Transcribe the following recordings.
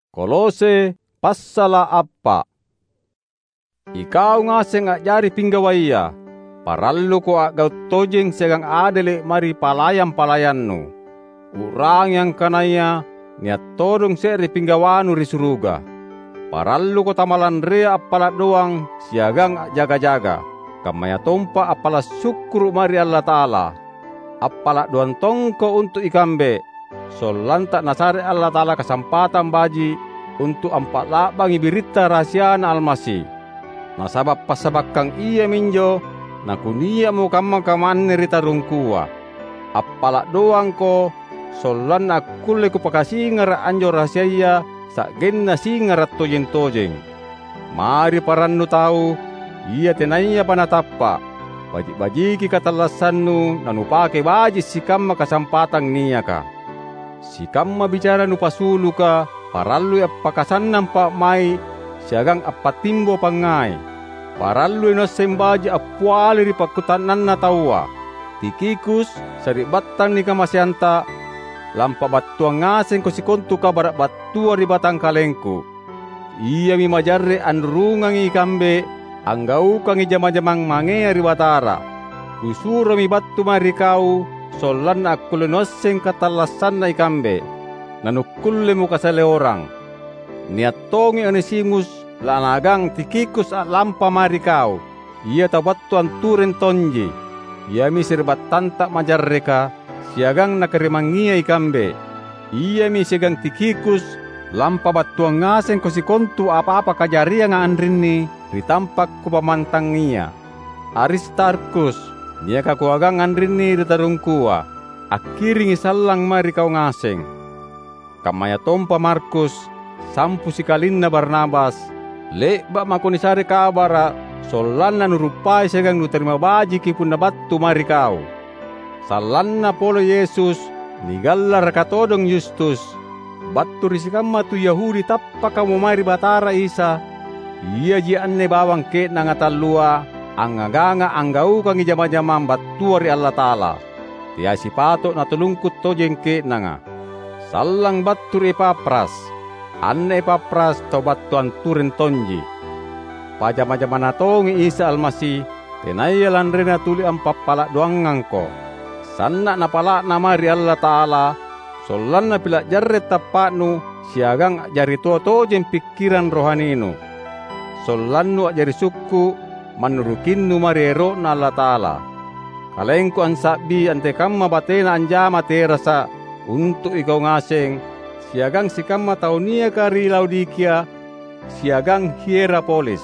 Kolose passala appa. Ikau ngaseng jari pinggawaya, parallu ko agau tojeng segang adele mari palayan-palayannu. Urang yang kanaya niat todong seri pinggawanu ri suruga. Parallu ko tamalan rea appala doang siagang jaga-jaga. Kamaya tompa appala syukur mari Allah Ta'ala. Appala doang tongko untuk ikambe. Solanta nasare Allah Ta'ala kesempatan baji untuk ampak labangi berita rahasiana Almasih. Nasabab pasabakang iya minjo, nakunia mo kamang-kaman rita rungkua. Appala doang ko, solan akulle ku pakasingar anjo rahasia sak genna singar tojeng-tojeng. Mari parannu tahu, iya tenaya panatappa. Baji-bajiki katalasannu nanu pake baji sikamma kasempatan niaka. Sikamma bicara nu pasulu ka, parallu appakasannan pa mai, siagang appatimbo pangai. Parallu ino sembaji appuali ri pakutanan na tawa. Tikikus sari battan ni kamasyanta, lampa battuang ngaseng ko sikontu ka barak battua ri batang kalengku. Iya mi majarre anrungangi ikambe, anggau kangi jama-jamang mangea ri batara. Kusuro mi battu mari kau, solan aku lenoseng katalasan na ikambe. Nanukulle mo kasale orang. Niat tongi Onesimus lanagang Tikikus at lampa mari kau. Ia tabattuan turen tonji. Ia mi sirbat tantak majarreka, siagang nakarimangia ikambe. Ia mi siagang Tikikus, lampa battuang ngaseng ko sikontu apa-apa kajaria nga andrinni, ritampak ko pamantangia. Aristarkus, niya kakuagang andrinni ritarungkua, akiringi salang mari kau ngaseng. Kamaya tompa Markus, sampu sikalin na Barnabas, lekba makonisari kabara, solan na nurupai segang nuterima baji kipun na battu mari kau. Salan na polo Yesus, nigallar katodong Justus, battu risikamma tu Yahudi tappa kamu mari batara Isa, iya ji anne bawang ke na ngatallua, angaganga anggau kangi jama-jamang battua ri Allah Ta'ala. Tiasi patok na tulungkut tojeng ke nanga. Salang battur Epapras, anne Epapras to battuan turen tonji. Pajama-jamana tongi Isa Almasih, tenaya landrena tuli ampappala doangangko. Sanna na pala namari Allah Ta'ala, solan na pilak jarret tapaknu, siagang jari tojeng pikiran rohaninu. Solannu jari sukku, manurukinnu mari ero na Allah Ta'ala. Kalengku ansabi ante kamma batena anjama terasa, untuk ikau ngaseng, siagang sikamma taunia kari Laodikia, siagang Hierapolis.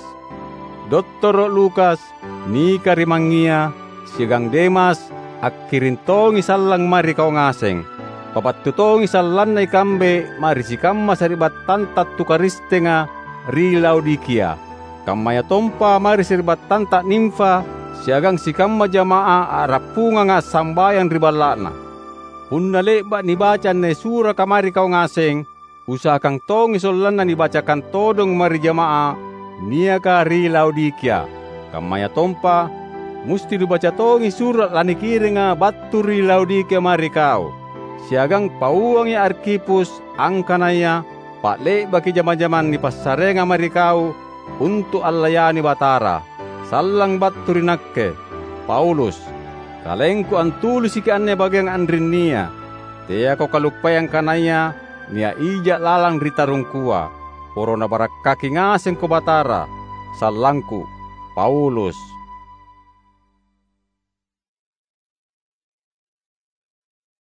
Dr. Lukas, ni karimangia, siagang Demas, akirin tongi salang mari kau ngaseng. Papattu tongi salan na ikambe, mari sikamma saribat tantat tukaristenga ri Laodikia. Kamaya tompa mari saribat tantat Nimfa, siagang sikamma jamaah arapunga nga sambayan ribalana. Punna lekba nibacan ne sura kamari kau ngaseng, usahakang tongi solan na nibacakan todong mari jamaah, niaka ri Laodikia. Kamaya tompa, musti dibaca tongi surat lanikiri nga battu ri Laodikia mari kau. Siagang pauangi Arkipus, angkanaya, pak lekba ki jama-jaman ni passarenga mari kau, untuk allayani batara. Salang battu ri nakke, Paulus. Kalengku antulisi ke anne bagiang andrin nia. Tea ko kalupayang kanaya, nia ijak lalang ritarungkua. Porona barak kaki ngaseng ko batara. Salangku, Paulus.